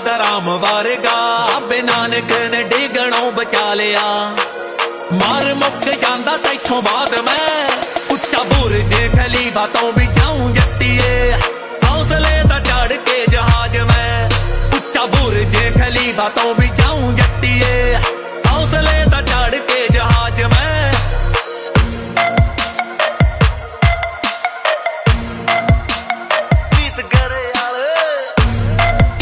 दा राम वारगा बाबे नानक ने डिगणों बचा लिया। मार मुक जांदा तैथों बाद मैं उच्चा बुर्ज खलीफा तो भी जाऊं जट्टिए। हौसले दा चढ़ के जहाज मैं उच्चा बुर्ज खलीफा तो भी